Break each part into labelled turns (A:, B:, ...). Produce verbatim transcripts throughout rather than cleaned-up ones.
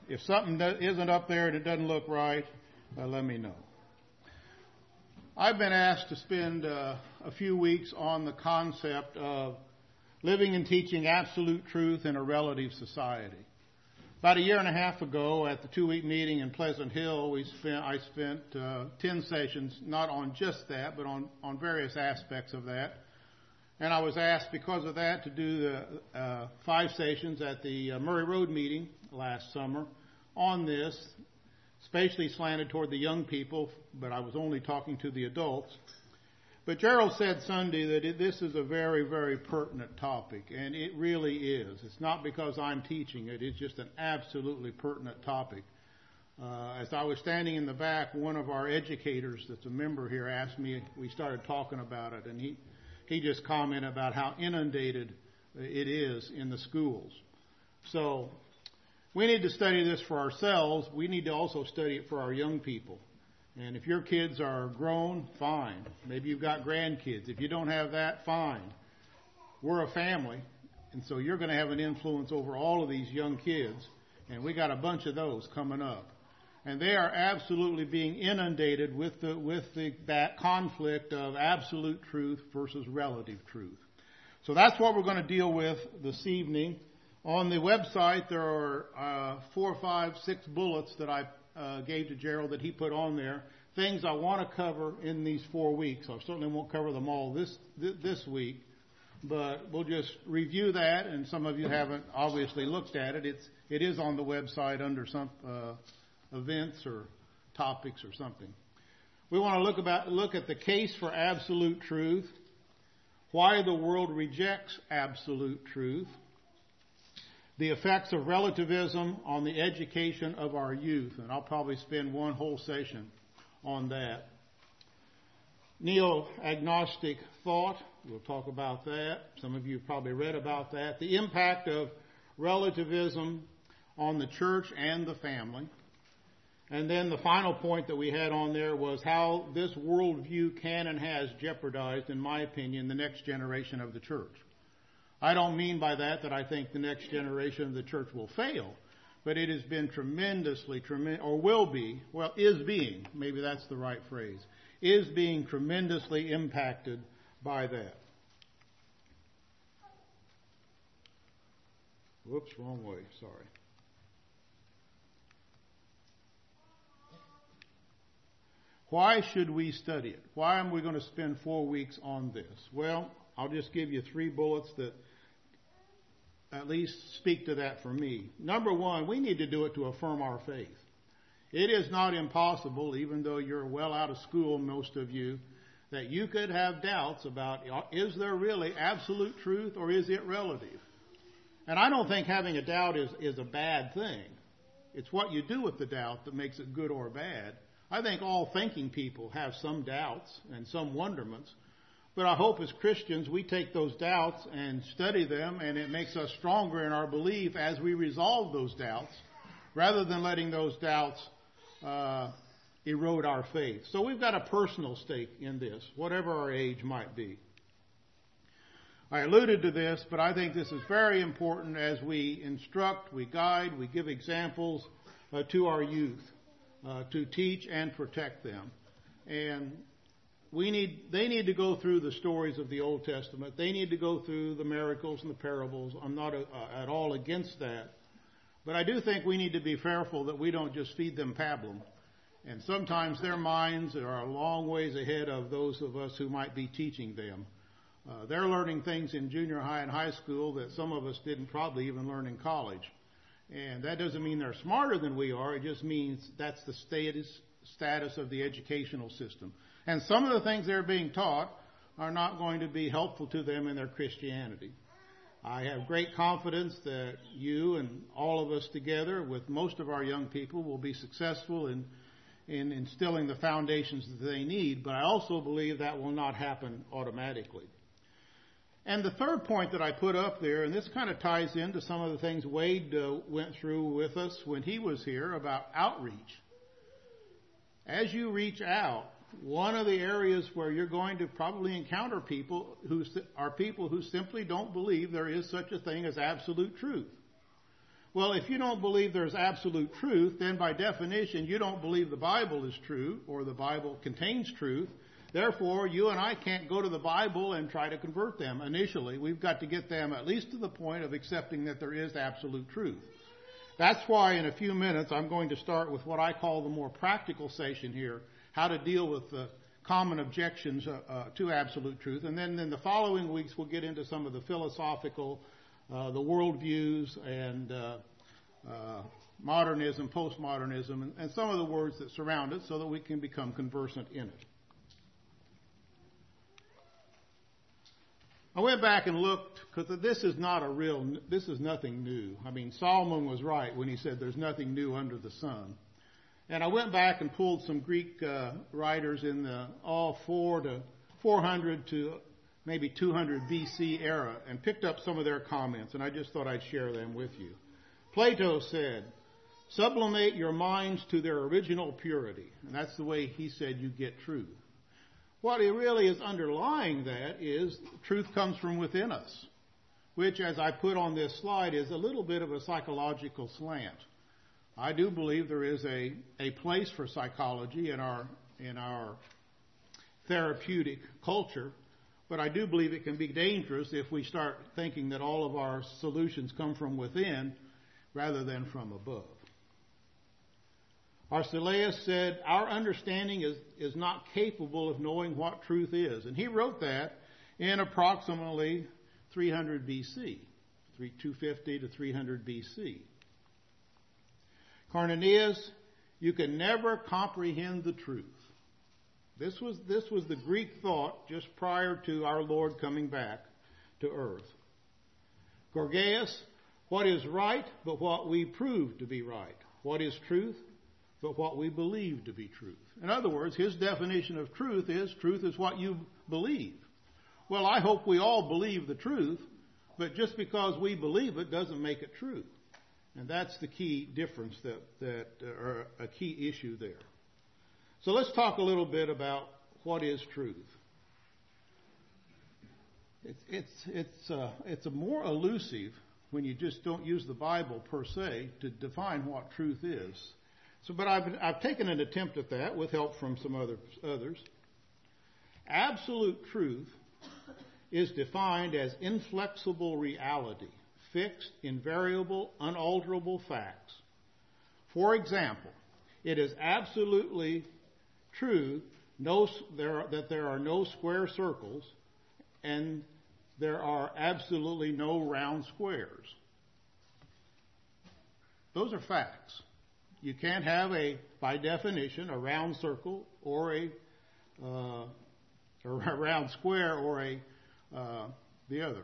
A: if something isn't up there and it doesn't look right, uh, let me know. I've been asked to spend uh, a few weeks on the concept of living and teaching absolute truth in a relative society. About a year and a half ago, at the two-week meeting in Pleasant Hill, we spent I spent uh, ten sessions, not on just that, but on, on various aspects of that. And I was asked, because of that, to do the uh, five sessions at the uh, Murray Road meeting last summer on this, especially slanted toward the young people, but I was only talking to the adults. But Gerald said Sunday that it, this is a very, very pertinent topic, and it really is. It's not because I'm teaching it. It's just an absolutely pertinent topic. Uh, as I was standing in the back, one of our educators that's a member here asked me, we started talking about it, and he, he just commented about how inundated it is in the schools. So we need to study this for ourselves. We need to also study it for our young people. And if your kids are grown, fine. Maybe you've got grandkids. If you don't have that, fine. We're a family, and so you're going to have an influence over all of these young kids, and we got a bunch of those coming up. And they are absolutely being inundated with the with the that conflict of absolute truth versus relative truth. So that's what we're going to deal with this evening. On the website, there are uh, four, five, six bullets that I Uh, gave to Gerald that he put on there, things I want to cover in these four weeks. I certainly won't cover them all this th- this week, but we'll just review that, and some of you haven't obviously looked at it. It's it is on the website under some uh, events or topics or something. We want to look about look at the case for absolute truth, why the world rejects absolute truth, the effects of relativism on the education of our youth, and I'll probably spend one whole session on that. Neo-agnostic thought, we'll talk about that. Some of you have probably read about that. The impact of relativism on the church and the family. And then the final point that we had on there was how this worldview can and has jeopardized, in my opinion, the next generation of the church. I don't mean by that that I think the next generation of the church will fail, but it has been tremendously, trem- or will be, well, is being, maybe that's the right phrase, is being tremendously impacted by that. Whoops, wrong way, sorry. Why should we study it? Why am we going to spend four weeks on this? Well, I'll just give you three bullets that at least speak to that for me. Number one, we need to do it to affirm our faith. It is not impossible, even though you're well out of school, most of you, that you could have doubts about, is there really absolute truth or is it relative? And I don't think having a doubt is, is a bad thing. It's what you do with the doubt that makes it good or bad. I think all thinking people have some doubts and some wonderments. But I hope as Christians we take those doubts and study them, and it makes us stronger in our belief as we resolve those doubts, rather than letting those doubts uh, erode our faith. So we've got a personal stake in this, whatever our age might be. I alluded to this, but I think this is very important as we instruct, we guide, we give examples uh, to our youth, uh, to teach and protect them. And We need, they need to go through the stories of the Old Testament. They need to go through the miracles and the parables. I'm not a, uh, at all against that. But I do think we need to be careful that we don't just feed them pablum. And sometimes their minds are a long ways ahead of those of us who might be teaching them. Uh, they're learning things in junior high and high school that some of us didn't probably even learn in college. And that doesn't mean they're smarter than we are. It just means that's the status, status of the educational system. And some of the things they're being taught are not going to be helpful to them in their Christianity. I have great confidence that you and all of us together with most of our young people will be successful in, in instilling the foundations that they need, but I also believe that will not happen automatically. And the third point that I put up there, and this kind of ties into some of the things Wade uh, went through with us when he was here about outreach. As you reach out, one of the areas where you're going to probably encounter people who are people who simply don't believe there is such a thing as absolute truth. Well, if you don't believe there's absolute truth, then by definition you don't believe the Bible is true or the Bible contains truth. Therefore, you and I can't go to the Bible and try to convert them initially. We've got to get them at least to the point of accepting that there is absolute truth. That's why in a few minutes I'm going to start with what I call the more practical session here, how to deal with the common objections uh, uh, to absolute truth. And then in the following weeks we'll get into some of the philosophical, uh, the worldviews, and uh, uh, modernism, postmodernism, and, and some of the words that surround it so that we can become conversant in it. I went back and looked, because this is not a real, this is nothing new. I mean, Solomon was right when he said there's nothing new under the sun. And I went back and pulled some Greek uh, writers in the all four to four hundred to maybe two hundred B C era and picked up some of their comments, and I just thought I'd share them with you. Plato said, sublimate your minds to their original purity. And that's the way he said you get truth. What he really is underlying that is truth comes from within us, which, as I put on this slide, is a little bit of a psychological slant. I do believe there is a, a place for psychology in our in our therapeutic culture, but I do believe it can be dangerous if we start thinking that all of our solutions come from within rather than from above. Arcelius said, our understanding is, is not capable of knowing what truth is. And he wrote that in approximately three hundred B C, two fifty to three hundred B C. Carneades, you can never comprehend the truth. This was, this was the Greek thought just prior to our Lord coming back to earth. Gorgias, what is right but what we prove to be right? What is truth but what we believe to be truth? In other words, his definition of truth is truth is what you believe. Well, I hope we all believe the truth, but just because we believe it doesn't make it true. And that's the key difference, that, that uh, or a key issue there. So let's talk a little bit about what is truth. It's it's it's uh, it's a more elusive when you just don't use the Bible per se to define what truth is. So, but I've I've taken an attempt at that with help from some other others. Absolute truth is defined as inflexible reality, fixed, invariable, unalterable facts. For example, it is absolutely true no, there, that there are no square circles and there are absolutely no round squares. Those are facts. You can't have a, by definition, a round circle or a, uh, a round square or a uh, the other.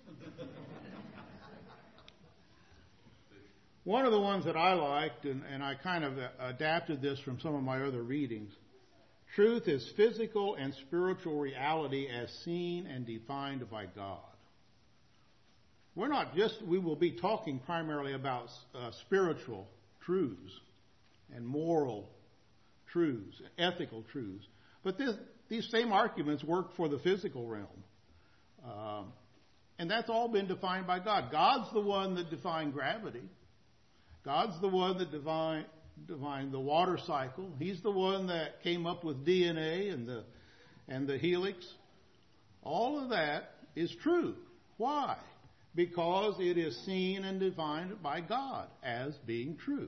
A: One of the ones that I liked, and, and I kind of adapted this from some of my other readings, truth is physical and spiritual reality as seen and defined by God. We're not just, we will be talking primarily about uh, spiritual truths and moral truths, ethical truths. But this, these same arguments work for the physical realm. Um, and that's all been defined by God. God's the one that defined gravity. God's the one that defined, defined the water cycle. He's the one that came up with D N A and the and the helix. All of that is true. Why? Because it is seen and defined by God as being true.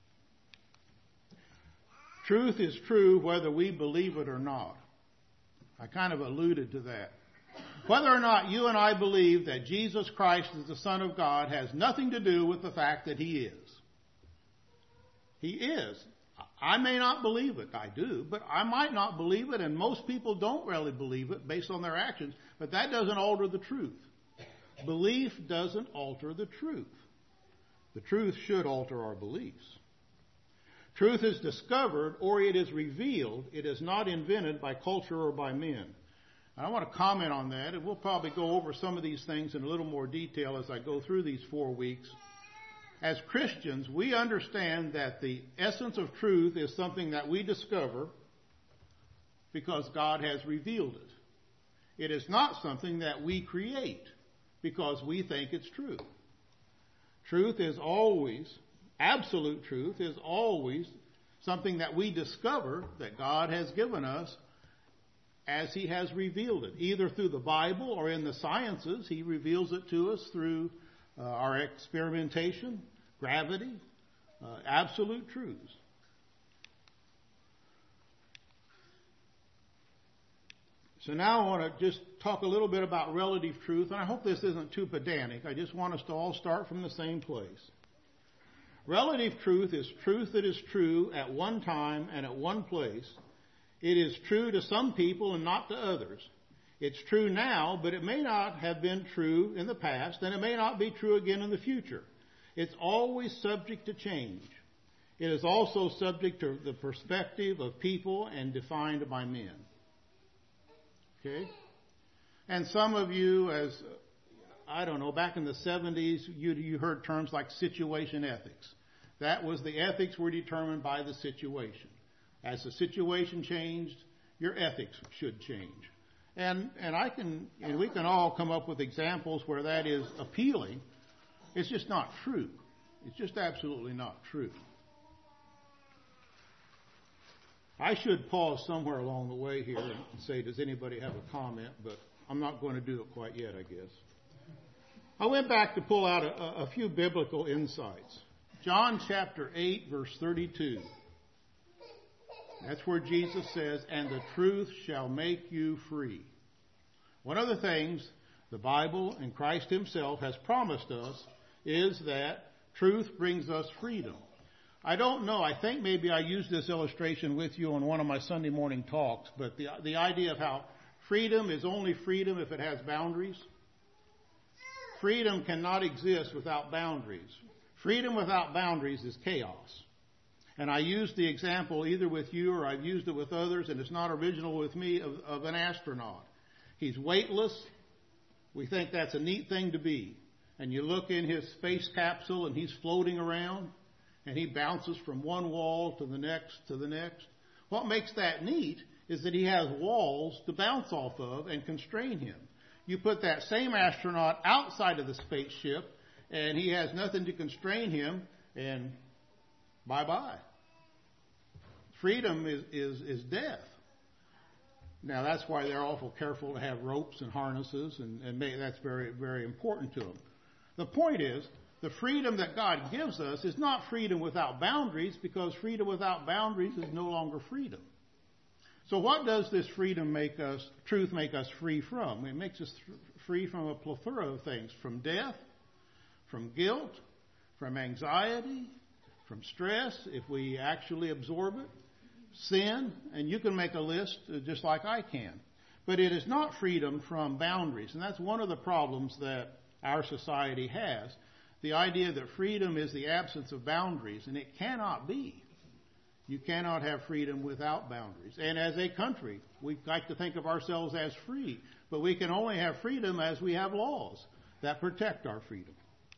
A: Truth is true whether we believe it or not. I kind of alluded to that. Whether or not you and I believe that Jesus Christ is the Son of God has nothing to do with the fact that He is. He is. I may not believe it. I do. But I might not believe it, and most people don't really believe it based on their actions. But that doesn't alter the truth. Belief doesn't alter the truth. The truth should alter our beliefs. Truth is discovered or it is revealed. It is not invented by culture or by men. I want to comment on that, and we'll probably go over some of these things in a little more detail as I go through these four weeks. As Christians, we understand that the essence of truth is something that we discover because God has revealed it. It is not something that we create because we think it's true. Truth is always, absolute truth is always something that we discover that God has given us as He has revealed it, either through the Bible or in the sciences. He reveals it to us through uh, our experimentation, gravity, uh, absolute truths. So now I want to just talk a little bit about relative truth, and I hope this isn't too pedantic. I just want us to all start from the same place. Relative truth is truth that is true at one time and at one place. It is true to some people and not to others. It's true now, but it may not have been true in the past, and it may not be true again in the future. It's always subject to change. It is also subject to the perspective of people and defined by men. Okay? And some of you, as, I don't know, back in the seventies, you, you heard terms like situation ethics. That was the ethics were determined by the situation. As the situation changed, your ethics should change. And and I can and we can all come up with examples where that is appealing. It's just not true. It's just absolutely not true. I should pause somewhere along the way here and say, does anybody have a comment? But I'm not going to do it quite yet, I guess. I went back to pull out a, a few biblical insights. John chapter eight, verse thirty-two. That's where Jesus says, and the truth shall make you free. One of the things the Bible and Christ Himself has promised us is that truth brings us freedom. I don't know, I think maybe I used this illustration with you on one of my Sunday morning talks, but the, the idea of how freedom is only freedom if it has boundaries. Freedom cannot exist without boundaries. Freedom without boundaries is chaos. And I used the example either with you or I've used it with others, and it's not original with me, of, of an astronaut. He's weightless. We think that's a neat thing to be. And you look in his space capsule and he's floating around and he bounces from one wall to the next to the next. What makes that neat is that he has walls to bounce off of and constrain him. You put that same astronaut outside of the spaceship and he has nothing to constrain him, and bye-bye. Freedom is, is, is death. Now, that's why they're awful careful to have ropes and harnesses, and, and may, that's very, very important to them. The point is, the freedom that God gives us is not freedom without boundaries, because freedom without boundaries is no longer freedom. So what does this freedom make us, truth make us free from? It makes us th- free from a plethora of things, from death, from guilt, from anxiety, from stress, if we actually absorb it, sin, and you can make a list just like I can. But it is not freedom from boundaries, and that's one of the problems that our society has. The idea that freedom is the absence of boundaries, and it cannot be. You cannot have freedom without boundaries. And as a country, we like to think of ourselves as free, but we can only have freedom as we have laws that protect our freedom.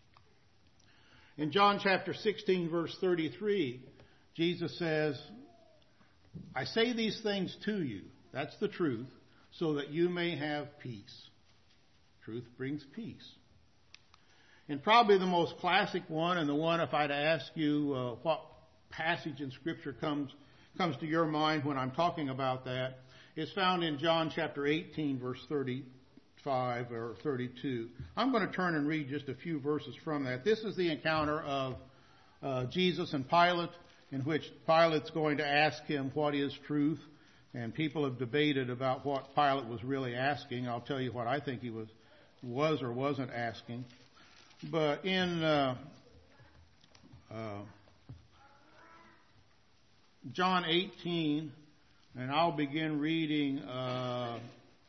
A: In John chapter sixteen, verse thirty-three, Jesus says, I say these things to you, that's the truth, so that you may have peace. Truth brings peace. And probably the most classic one, and the one if I'd ask you uh, what passage in Scripture comes comes to your mind when I'm talking about that, is found in John chapter eighteen, verse thirty-five or thirty-two. I'm going to turn and read just a few verses from that. This is the encounter of uh, Jesus and Pilate, in which Pilate's going to ask him what is truth, and people have debated about what Pilate was really asking. I'll tell you what I think he was was or wasn't asking. But in uh, uh, John eighteen, and I'll begin reading, uh,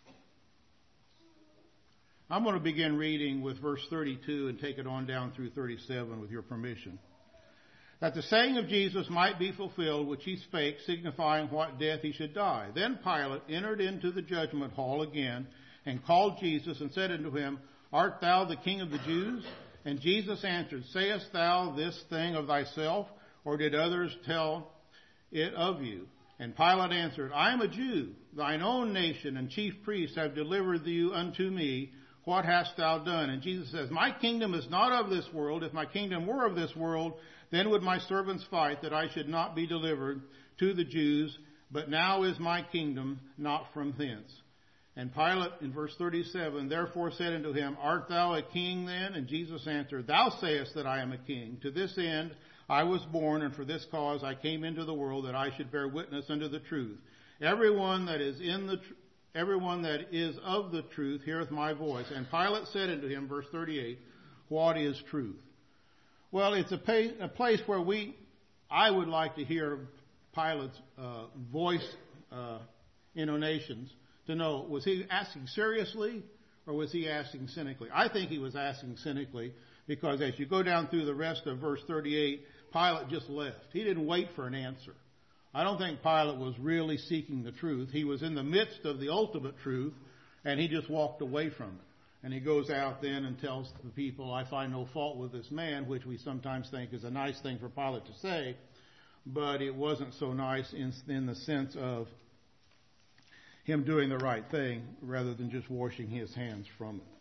A: I'm going to begin reading with verse thirty-two and take it on down through thirty-seven with your permission. That the saying of Jesus might be fulfilled, which he spake, signifying what death he should die. Then Pilate entered into the judgment hall again, and called Jesus, and said unto him, Art thou the King of the Jews? And Jesus answered, Sayest thou this thing of thyself, or did others tell it of you? And Pilate answered, I am a Jew. Thine own nation and chief priests have delivered thee unto me. what hast thou done? And Jesus says, my kingdom is not of this world. If my kingdom were of this world, then would my servants fight that I should not be delivered to the Jews. But now is my kingdom not from thence. And Pilate, in verse thirty-seven, therefore said unto him, art thou a king then? And Jesus answered, thou sayest that I am a king. To this end I was born, and for this cause I came into the world, that I should bear witness unto the truth. Everyone that is in the tr- everyone that is of the truth heareth my voice. And Pilate said unto him, verse thirty-eight, what is truth? Well, it's a, pay, a place where we, I would like to hear Pilate's uh, voice uh, intonations to know, was he asking seriously or was he asking cynically? I think he was asking cynically, because as you go down through the rest of verse thirty-eight, Pilate just left. He didn't wait for an answer. I don't think Pilate was really seeking the truth. He was in the midst of the ultimate truth, and he just walked away from it. And he goes out then and tells the people, I find no fault with this man, which we sometimes think is a nice thing for Pilate to say, but it wasn't so nice in, in the sense of him doing the right thing rather than just washing his hands from it.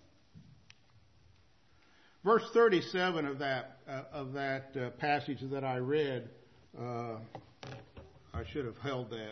A: Verse thirty-seven of that uh, of that uh, passage that I read, uh, I should have held that,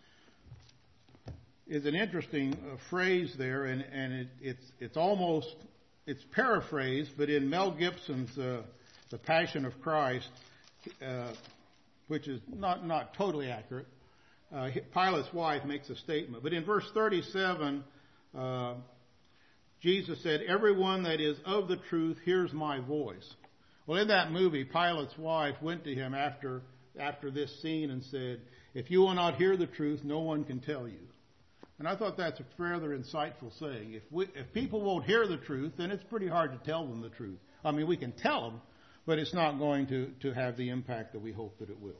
A: is an interesting uh, phrase there, and, and it, it's it's almost it's paraphrased, but in Mel Gibson's uh, The Passion of Christ, uh, which is not not totally accurate. Uh, Pilate's wife makes a statement. But in verse thirty-seven, uh, Jesus said, everyone that is of the truth hears my voice. Well, in that movie, Pilate's wife went to him after after this scene and said, if you will not hear the truth, no one can tell you. And I thought that's a rather insightful saying. If, we, if people won't hear the truth, then it's pretty hard to tell them the truth. I mean, we can tell them, but it's not going to, to have the impact that we hope that it will.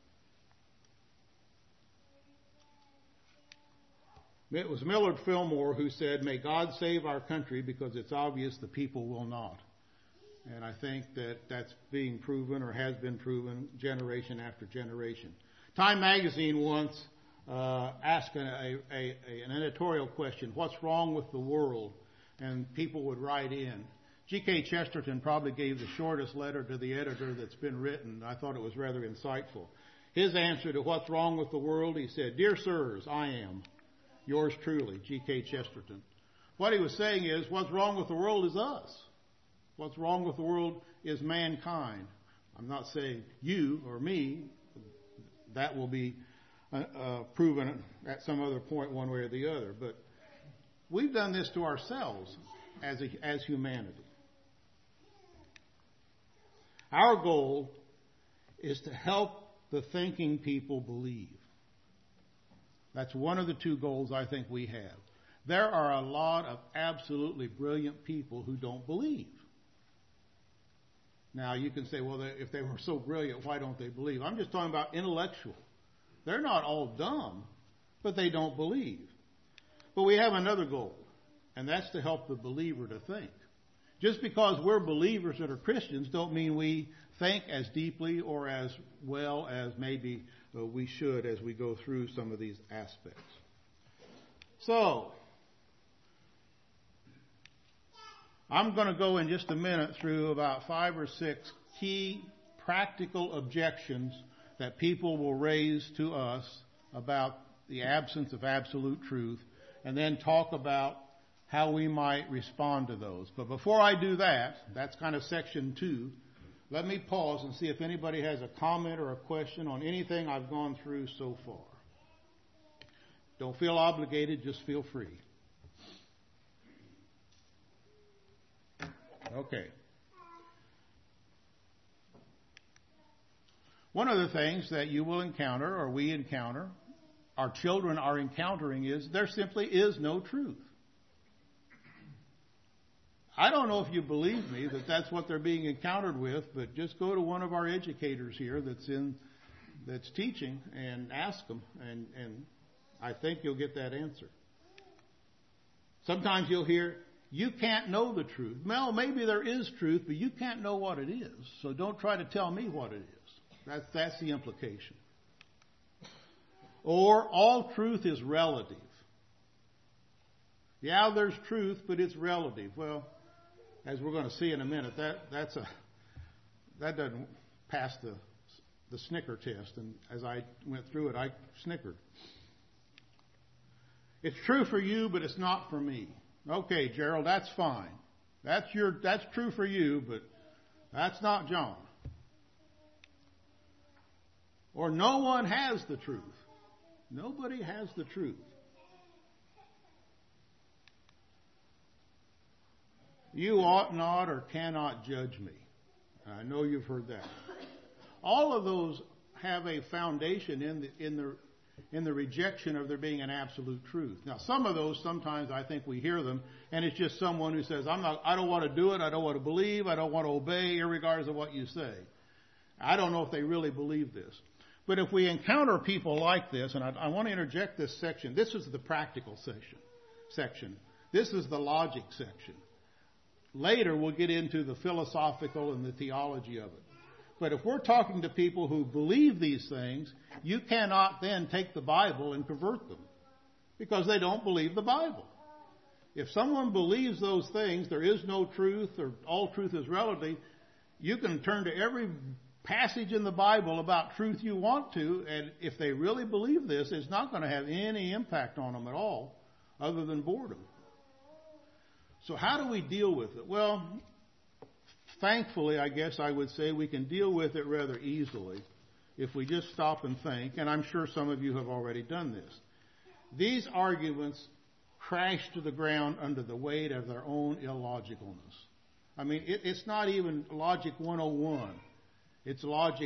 A: It was Millard Fillmore who said, may God save our country because it's obvious the people will not. And I think that that's being proven or has been proven generation after generation. Time magazine once uh, asked a, a, a, an editorial question, what's wrong with the world? And people would write in. G K Chesterton probably gave the shortest letter to the editor that's been written. I thought it was rather insightful. His answer to what's wrong with the world, he said, dear sirs, I am. Yours truly, G K Chesterton. What he was saying is, what's wrong with the world is us. What's wrong with the world is mankind. I'm not saying you or me. That will be uh, uh, proven at some other point one way or the other. But we've done this to ourselves as a, as humanity. Our goal is to help the thinking people believe. That's one of the two goals I think we have. There are a lot of absolutely brilliant people who don't believe. Now, you can say, well, if they were so brilliant, why don't they believe? I'm just talking about intellectual. They're not all dumb, but they don't believe. But we have another goal, and that's to help the believer to think. Just because we're believers that are Christians don't mean we think as deeply or as well as maybe uh, we should as we go through some of these aspects. So, I'm going to go in just a minute through about five or six key practical objections that people will raise to us about the absence of absolute truth, and then talk about how we might respond to those. But before I do that, that's kind of section two, let me pause and see if anybody has a comment or a question on anything I've gone through so far. Don't feel obligated, just feel free. Okay. One of the things that you will encounter, or we encounter, our children are encountering, is there simply is no truth. I don't know if you believe me that that's what they're being encountered with, but just go to one of our educators here that's in that's teaching and ask them, and, and I think you'll get that answer. Sometimes you'll hear, you can't know the truth. Well, maybe there is truth, but you can't know what it is, so don't try to tell me what it is. That's, that's the implication. Or all truth is relative. Yeah, there's truth, but it's relative. Well, as we're going to see in a minute, that that's a that doesn't pass the the snicker test. And as I went through it, I snickered. It's true for you, but it's not for me. Okay, Gerald, that's fine. That's your that's true for you, but that's not John. Or no one has the truth. Nobody has the truth. You ought not or cannot judge me. I know you've heard that. All of those have a foundation in the in the in the rejection of there being an absolute truth. Now, some of those, sometimes I think we hear them, and it's just someone who says, "I'm not. I don't want to do it. I don't want to believe. I don't want to obey, irregardless of what you say." I don't know if they really believe this. But if we encounter people like this, and I, I want to interject this section. This is the practical section. Section. This is the logic section. Later, we'll get into the philosophical and the theology of it. But if we're talking to people who believe these things, you cannot then take the Bible and convert them because they don't believe the Bible. If someone believes those things, there is no truth or all truth is relative, you can turn to every passage in the Bible about truth you want to, and if they really believe this, it's not going to have any impact on them at all other than boredom. So how do we deal with it? Well, thankfully, I guess I would say we can deal with it rather easily if we just stop and think, and I'm sure some of you have already done this. These arguments crash to the ground under the weight of their own illogicalness. I mean, it, it's not even logic one oh one. It's logic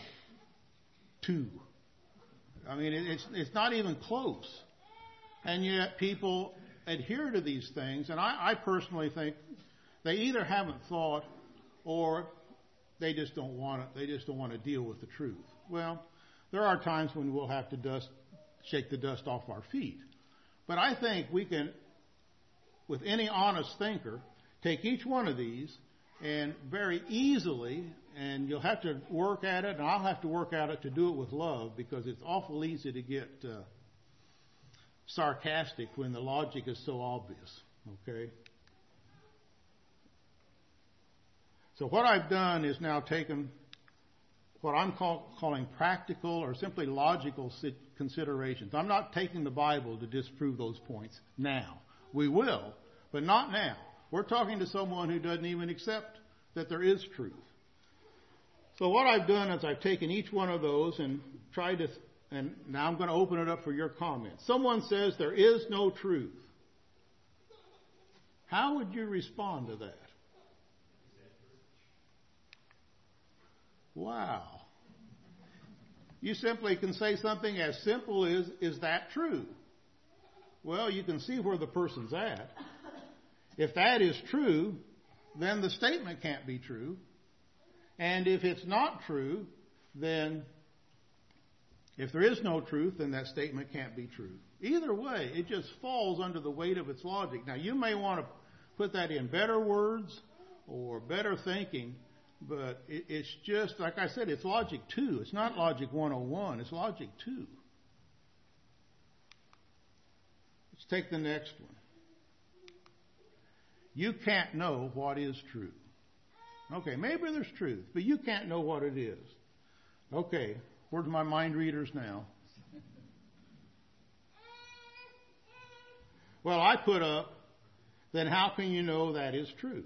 A: two. I mean, it, it's it's not even close. And yet people adhere to these things, and I, I personally think they either haven't thought or they just don't want it. They just don't want to deal with the truth. Well, there are times when we'll have to dust, shake the dust off our feet. But I think we can, with any honest thinker, take each one of these and very easily, and you'll have to work at it, and I'll have to work at it to do it with love, because it's awful easy to get uh, sarcastic when the logic is so obvious. Okay? So what I've done is now taken what I'm call, calling practical or simply logical considerations. I'm not taking the Bible to disprove those points now. We will, but not now. We're talking to someone who doesn't even accept that there is truth. So what I've done is I've taken each one of those and tried to, and now I'm going to open it up for your comments. Someone says there is no truth. How would you respond to that? Wow. You simply can say something as simple as, is that true? Well, you can see where the person's at. If that is true, then the statement can't be true. And if it's not true, then if there is no truth, then that statement can't be true. Either way, it just falls under the weight of its logic. Now, you may want to put that in better words or better thinking, but it, it's just, like I said, it's logic two. It's not logic one oh one. It's logic two. Let's take the next one. You can't know what is true. Okay, maybe there's truth, but you can't know what it is. Okay, where's my mind readers now? Well, I put up, then how can you know that is true?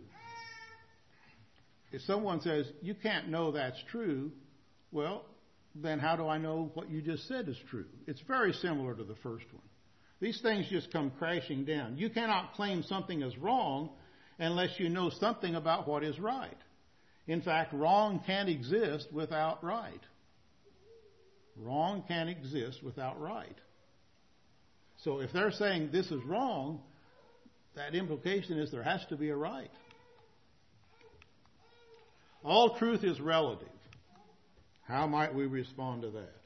A: If someone says, you can't know that's true, well, then how do I know what you just said is true? It's very similar to the first one. These things just come crashing down. You cannot claim something is wrong unless you know something about what is right. In fact, wrong can't exist without right. Wrong can't exist without right. So if they're saying this is wrong, that implication is there has to be a right. All truth is relative. How might we respond to that?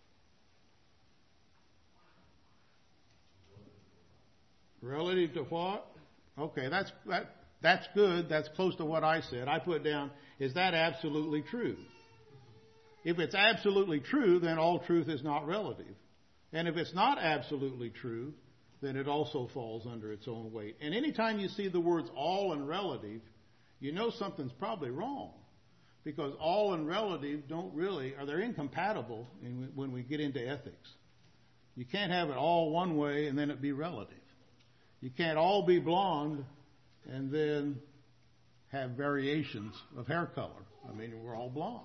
A: Relative to what? Okay, that's that, that's good. That's close to what I said. I put down, is that absolutely true? If it's absolutely true, then all truth is not relative. And if it's not absolutely true, then it also falls under its own weight. And anytime you see the words all and relative, you know something's probably wrong. Because all and relative don't really, or they're incompatible in, when we get into ethics. You can't have it all one way and then it be relative. You can't all be blonde and then have variations of hair color. I mean, we're all blonde.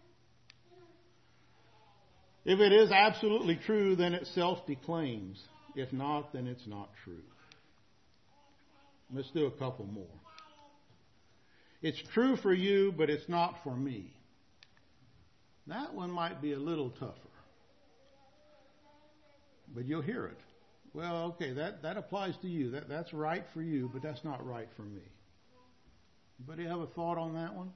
A: If it is absolutely true, then it self-declaims. If not, then it's not true. Let's do a couple more. It's true for you, but it's not for me. That one might be a little tougher. But you'll hear it. Well, okay, that, that applies to you. That, that's right for you, but that's not right for me. Anybody have a thought on that one?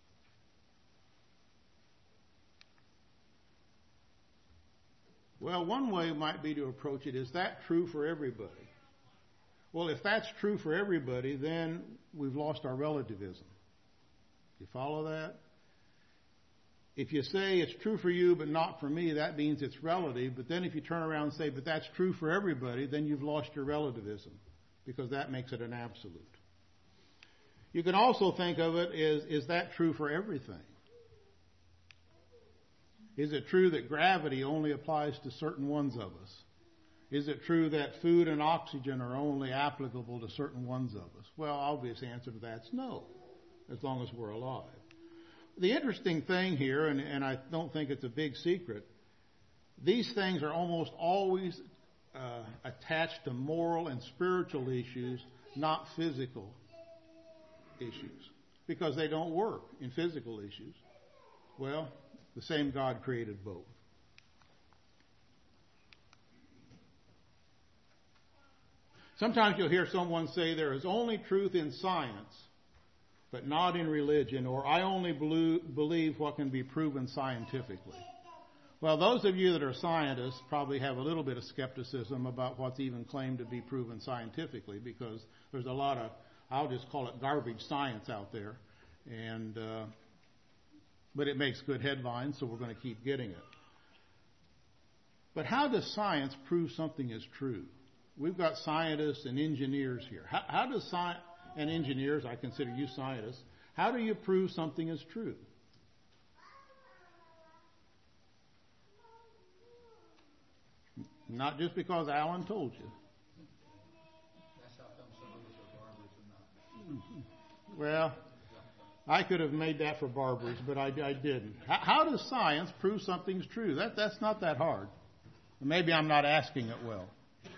A: Well, one way might be to approach it, is that true for everybody? Well, if that's true for everybody, then we've lost our relativism. You follow that? If you say it's true for you but not for me, that means it's relative. But then if you turn around and say, but that's true for everybody, then you've lost your relativism, because that makes it an absolute. You can also think of it as, is that true for everything? Is it true that gravity only applies to certain ones of us? Is it true that food and oxygen are only applicable to certain ones of us? Well, obvious answer to that's no, as long as we're alive. The interesting thing here, and, and I don't think it's a big secret, these things are almost always uh, attached to moral and spiritual issues, not physical issues, because they don't work in physical issues. Well, the same God created both. Sometimes you'll hear someone say there is only truth in science, but not in religion, or I only believe what can be proven scientifically. Well, those of you that are scientists probably have a little bit of skepticism about what's even claimed to be proven scientifically, because there's a lot of, I'll just call it garbage science out there, and uh, but it makes good headlines, so we're going to keep getting it. But how does science prove something is true? We've got scientists and engineers here. How, how does science and engineers, I consider you scientists, how do you prove something is true? Not just because Alan told you.
B: That's how come some of us are barbers and not.
A: Well, I could have made that for barbers, but I, I didn't. How, how does science prove something's true? That, that's not that hard. Maybe I'm not asking it well.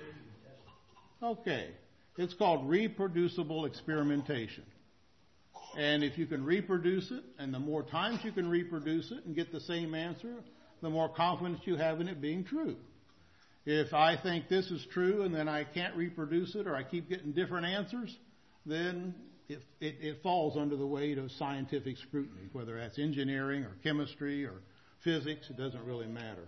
A: Okay. It's called reproducible experimentation. And if you can reproduce it, and the more times you can reproduce it and get the same answer, the more confidence you have in it being true. If I think this is true and then I can't reproduce it, or I keep getting different answers, then it, it, it falls under the weight of scientific scrutiny, whether that's engineering or chemistry or physics, it doesn't really matter.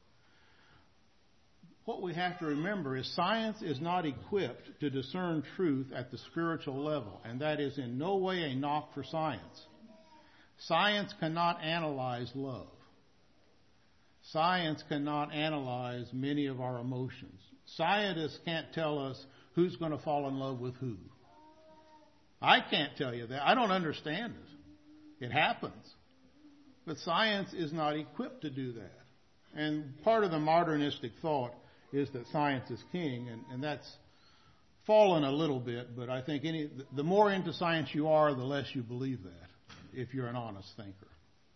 A: What we have to remember is science is not equipped to discern truth at the spiritual level, and that is in no way a knock for science. Science cannot analyze love. Science cannot analyze many of our emotions. Scientists can't tell us who's going to fall in love with who. I can't tell you that. I don't understand it. It happens. But science is not equipped to do that. And part of the modernistic thought is that science is king, and, and that's fallen a little bit, but I think any the more into science you are, the less you believe that, if you're an honest thinker.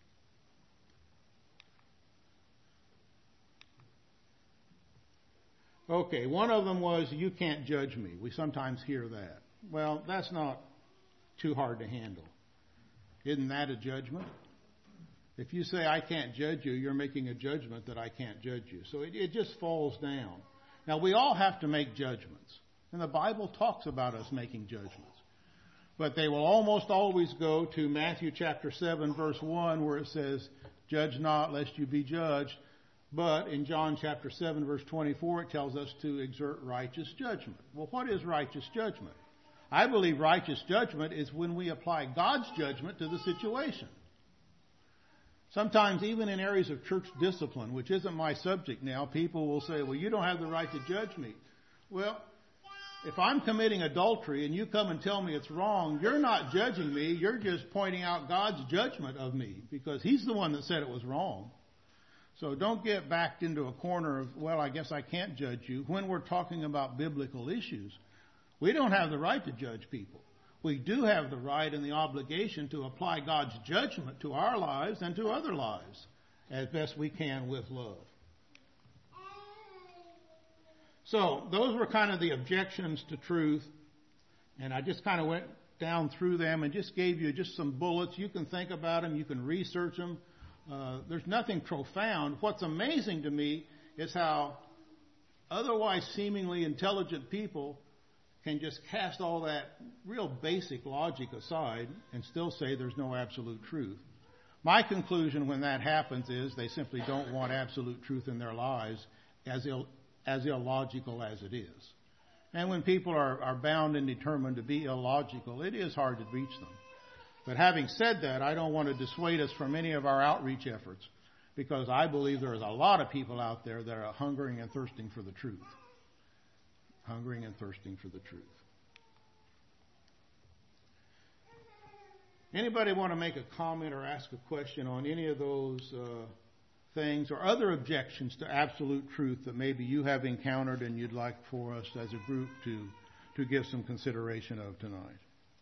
A: Okay, one of them was, you can't judge me. We sometimes hear that. Well, that's not too hard to handle. Isn't that a judgment? If you say, I can't judge you, you're making a judgment that I can't judge you. So it, it just falls down. Now, we all have to make judgments. And the Bible talks about us making judgments. But they will almost always go to Matthew chapter seven, verse one, where it says, judge not, lest you be judged. But in John chapter seven, verse twenty-four, it tells us to exert righteous judgment. Well, what is righteous judgment? I believe righteous judgment is when we apply God's judgment to the situation. Sometimes even in areas of church discipline, which isn't my subject now, people will say, well, you don't have the right to judge me. Well, if I'm committing adultery and you come and tell me it's wrong, you're not judging me. You're just pointing out God's judgment of me because He's the one that said it was wrong. So don't get backed into a corner of, well, I guess I can't judge you. When we're talking about biblical issues, we don't have the right to judge people. We do have the right and the obligation to apply God's judgment to our lives and to other lives as best we can with love. So those were kind of the objections to truth. And I just kind of went down through them and just gave you just some bullets. You can think about them. You can research them. Uh, there's nothing profound. What's amazing to me is how otherwise seemingly intelligent people can just cast all that real basic logic aside and still say there's no absolute truth. My conclusion when that happens is they simply don't want absolute truth in their lives, as ill, as illogical as it is. And when people are, are bound and determined to be illogical, it is hard to reach them. But having said that, I don't want to dissuade us from any of our outreach efforts, because I believe there is a lot of people out there that are hungering and thirsting for the truth. Hungering and thirsting for the truth. Anybody want to make a comment or ask a question on any of those uh, things or other objections to absolute truth that maybe you have encountered and you'd like for us as a group to, to give some consideration of tonight?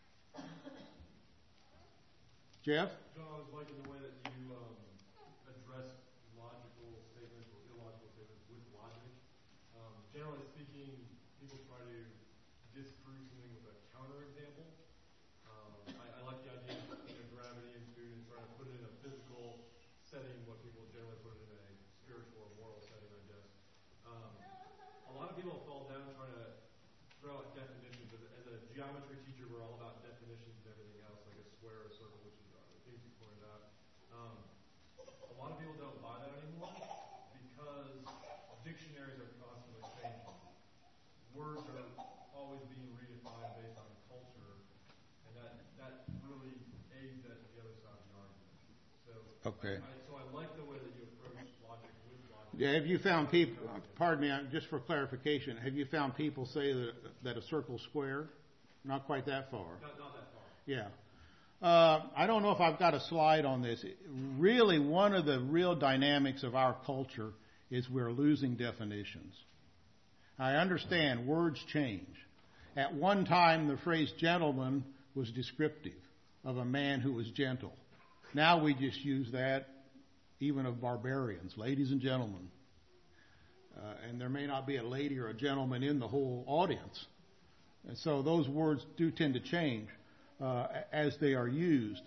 A: Jeff?
C: John, I was liking the way that you um, address logical statements or illogical statements with logic. Um, generally speaking, people try to disprove something with a counterexample. Um, I, I like the idea of putting gravity into and trying to put it in a physical setting, what people generally put it in a spiritual or moral setting, I guess. Um, a lot of people fall down trying to throw out definitions. As a, as a geometry teacher, we're all about definitions and everything else, like a square or a circle, which is things you pointed out. Um, a lot of people don't buy that anymore because dictionaries are constantly changing. Words are always being redefined based on culture, and that, that really aids at the other side of the argument. So,
A: okay.
C: I, so I like the way that you approach logic with logic.
A: Yeah, have you found people, pardon me, just for clarification, have you found people say that, that a circle's square? Not quite that far.
C: Not, not that far.
A: Yeah. Uh, I don't know if I've got a slide on this. Really, one of the real dynamics of our culture is we're losing definitions. I understand words change. At one time, the phrase gentleman was descriptive of a man who was gentle. Now we just use that even of barbarians, ladies and gentlemen. Uh, and there may not be a lady or a gentleman in the whole audience. And so those words do tend to change Uh, as they are used.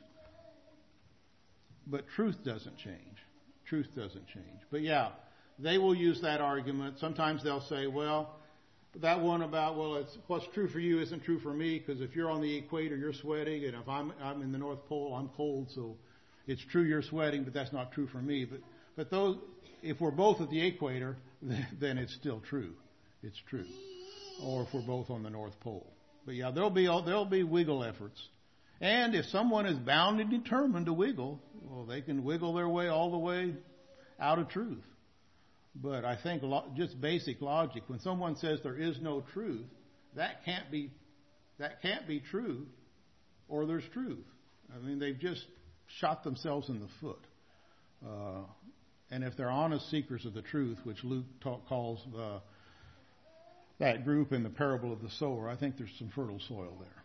A: But truth doesn't change. Truth doesn't change. But yeah, they will use that argument. Sometimes they'll say, well, that one about, well, it's what's true for you isn't true for me, because if you're on the equator, you're sweating, and if I'm, I'm in the North Pole, I'm cold, so it's true you're sweating, but that's not true for me. But, but those, if we're both at the equator, then it's still true. It's true. Or if we're both on the North Pole. But yeah, there'll be there'll be wiggle efforts. And if someone is bound and determined to wiggle, well, they can wiggle their way all the way out of truth. But I think lo- just basic logic, when someone says there is no truth, that can't be that can't be true, or there's truth. I mean, they've just shot themselves in the foot. Uh, and if they're honest seekers of the truth, which Luke talk, calls uh, that group in the parable of the sower, I think there's some fertile soil there.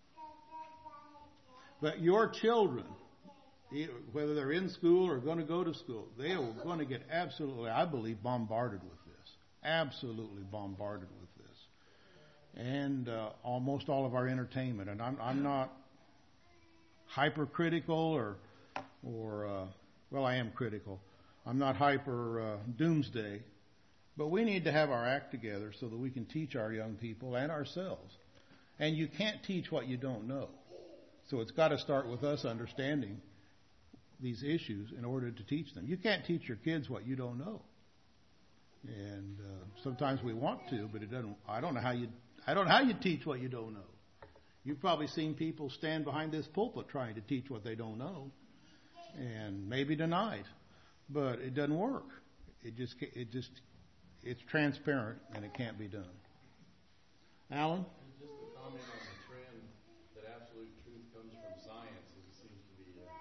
A: But your children, whether they're in school or going to go to school, they are going to get absolutely, I believe, bombarded with this. Absolutely bombarded with this. And uh, almost all of our entertainment. And I'm, I'm not hypercritical or, or uh, well, I am critical. I'm not hyper uh, doomsday. But we need to have our act together so that we can teach our young people and ourselves. And you can't teach what you don't know. So it's got to start with us understanding these issues in order to teach them. You can't teach your kids what you don't know. And uh, sometimes we want to, but it doesn't. I don't know how you. I don't know how you teach what you don't know. You've probably seen people stand behind this pulpit trying to teach what they don't know, and maybe deny it, but it doesn't work. It just. It just. It's transparent, and it can't be done. Alan?
D: Just a comment on the trend that absolute truth comes from science is, seems to be a,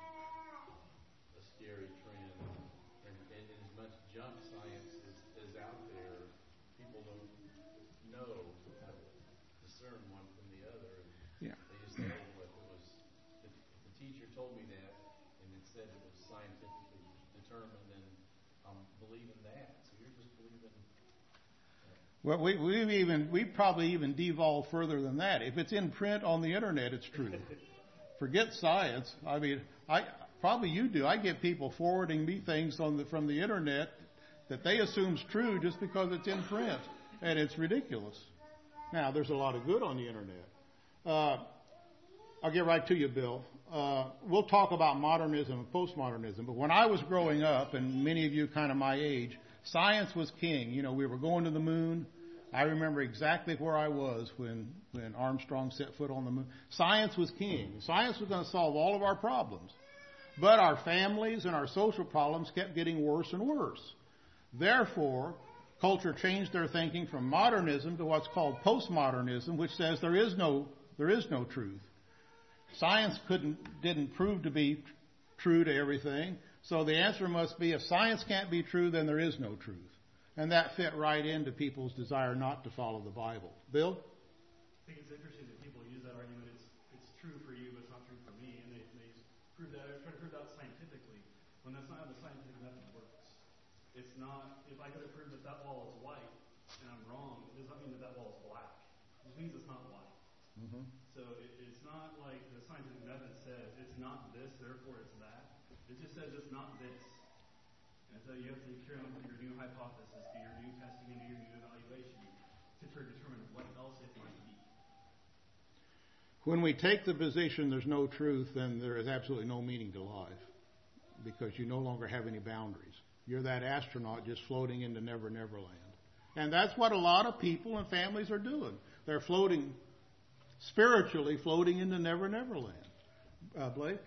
D: a scary trend. And, and, and as much junk science is, is out there, people don't know how to discern one from the other. And
A: Yeah.
D: they just say, oh, well, if it was, if, if the teacher told me that and it said it was scientifically determined, then I'm believing that. So you're just believing.
A: Well, we, we've even, we probably even devolved further than that. If it's in print on the internet, it's true. Forget science. I mean, I probably you do. I get people forwarding me things on the, from the internet that they assume's true just because it's in print, and it's ridiculous. Now, there's a lot of good on the internet. Uh, I'll get right to you, Bill. Uh, we'll talk about modernism and postmodernism, but when I was growing up, and many of you kind of my age, science was king. You know, we were going to the moon. I remember exactly where I was when, when Armstrong set foot on the moon. Science was king. Science was going to solve all of our problems. But our families and our social problems kept getting worse and worse. Therefore, culture changed their thinking from modernism to what's called postmodernism, which says there is no, there is no truth. Science couldn't, didn't prove to be true to everything. So the answer must be, if science can't be true, then there is no truth. And that fit right into people's desire not to follow the Bible. Bill?
C: I think it's interesting that people use that argument. It's it's true for you, but it's not true for me. And they, they prove that, try to prove that scientifically, when that's not how the scientific method works. It's not, if I could have proved that that wall is white, and I'm wrong, it does not mean that that wall is black. It just means it's not white.
A: Mm-hmm.
C: So it, it's not like the scientific method says, it's not this, therefore it's that. It just says it's not this. And so you have to carry on with your new hypothesis, do your new testing, and do your new evaluation to try to determine what else it might be.
A: When we take the position there's no truth, then there is absolutely no meaning to life, because you no longer have any boundaries. You're that astronaut just floating into Never Never Land. And that's what a lot of people and families are doing. They're floating, spiritually floating into Never Never Land. Uh, Blake?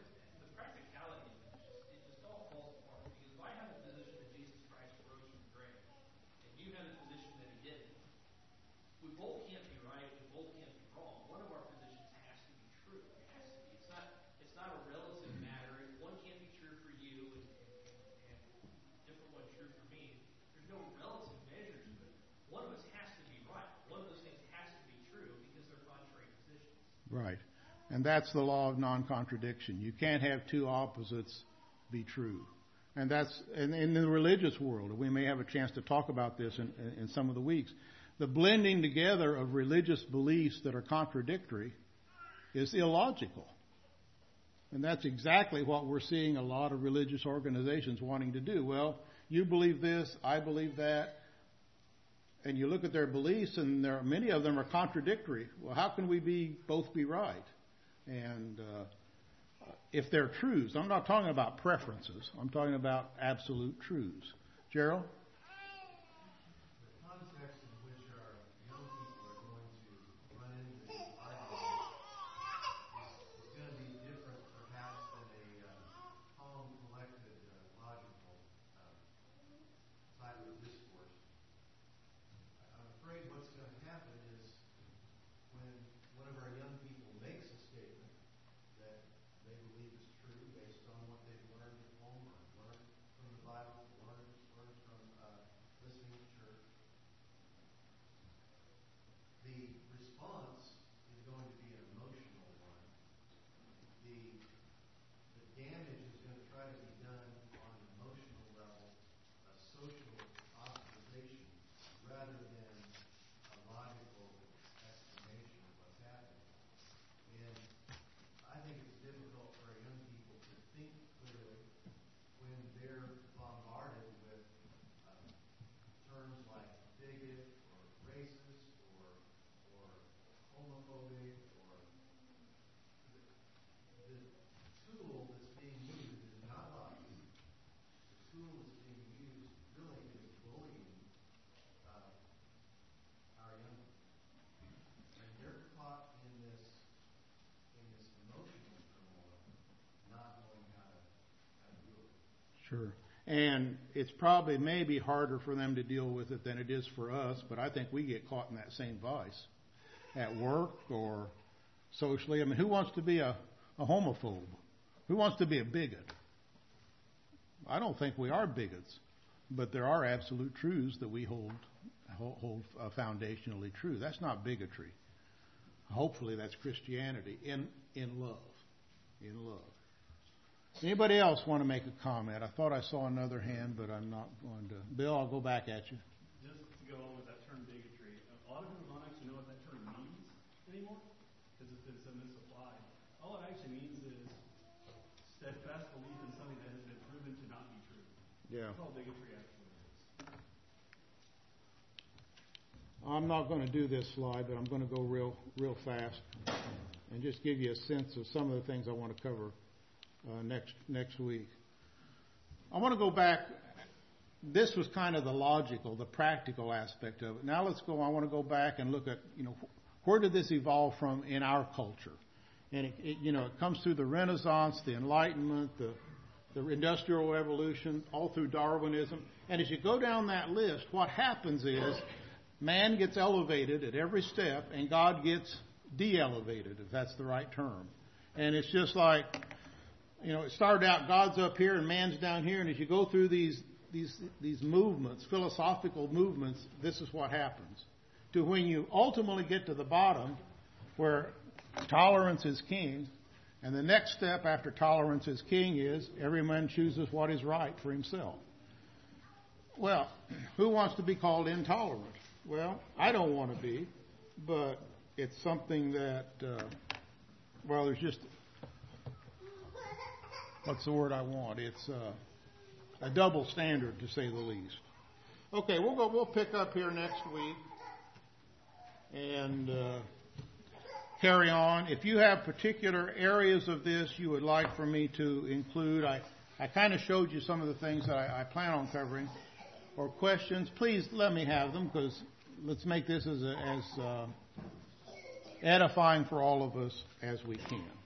A: Right. And that's the law of non-contradiction. You can't have two opposites be true. And that's and in the religious world, we may have a chance to talk about this in, in some of the weeks. The blending together of religious beliefs that are contradictory is illogical. And that's exactly what we're seeing a lot of religious organizations wanting to do. Well, you believe this, I believe that. And you look at their beliefs, and there are, many of them are contradictory. Well, how can we be both be right? And uh, if they're truths, I'm not talking about preferences. I'm talking about absolute truths. Gerald?
E: The context in which our young people are going to run into these arguments is, is going to be different, perhaps, than a uh, calm, collected, uh, logical uh, type of discourse. I'm afraid what's going to happen is when one of our young people makes a statement that they believe is true based on what they've learned at home or learned from the Bible, learned, learned from uh, listening to church, the response is going to be an emotional one. The, the damage is going to try to be done on an emotional level, a social ostracization, rather than a logical explanation of what's happening. And I think it's difficult for young people to think clearly when they're bombarded with uh, terms like bigot or racist or or homophobic, or the, the tool that's being used is not logic. The tool that's being used really is bullying uh, our young people. And they're caught in this in this emotional turmoil, not knowing how to how to deal with it.
A: Sure. And it's probably maybe harder for them to deal with it than it is for us, but I think we get caught in that same vice. at work or socially. I mean, who wants to be a, a homophobe? Who wants to be a bigot? I don't think we are bigots, but there are absolute truths that we hold hold uh, foundationally true. That's not bigotry. Hopefully, that's Christianity in in love, in love. Anybody else want to make a comment? I thought I saw another hand, but I'm not going to. Bill, I'll go back at you.
C: Just to go on with that term bigotry, a lot of people don't actually know what that term means anymore because it's been misapplied. All it actually means is steadfast belief in something that has been proven to not be true.
A: Yeah.
C: That's all bigotry actually is.
A: I'm not going to do this slide, but I'm going to go real, real fast and just give you a sense of some of the things I want to cover uh, next next week. I want to go back. This was kind of the logical, the practical aspect of it. Now let's go. I want to go back and look at, you know, where did this evolve from in our culture? And it, it you know, it comes through the Renaissance, the Enlightenment, the the Industrial Revolution, all through Darwinism. And as you go down that list, what happens is man gets elevated at every step, and God gets de-elevated, if that's the right term. And it's just like, you know, it started out God's up here and man's down here, and as you go through these these these movements, philosophical movements, this is what happens. To when you ultimately get to the bottom, where tolerance is king, and the next step after tolerance is king is every man chooses what is right for himself. Well, who wants to be called intolerant? Well, I don't want to be, but it's something that, uh, well, there's just, what's the word I want? It's uh, a double standard, to say the least. Okay, we'll go. We'll pick up here next week and uh, carry on. If you have particular areas of this you would like for me to include, I, I kind of showed you some of the things that I, I plan on covering, or questions, please let me have them, because let's make this as, a, as uh, edifying for all of us as we can.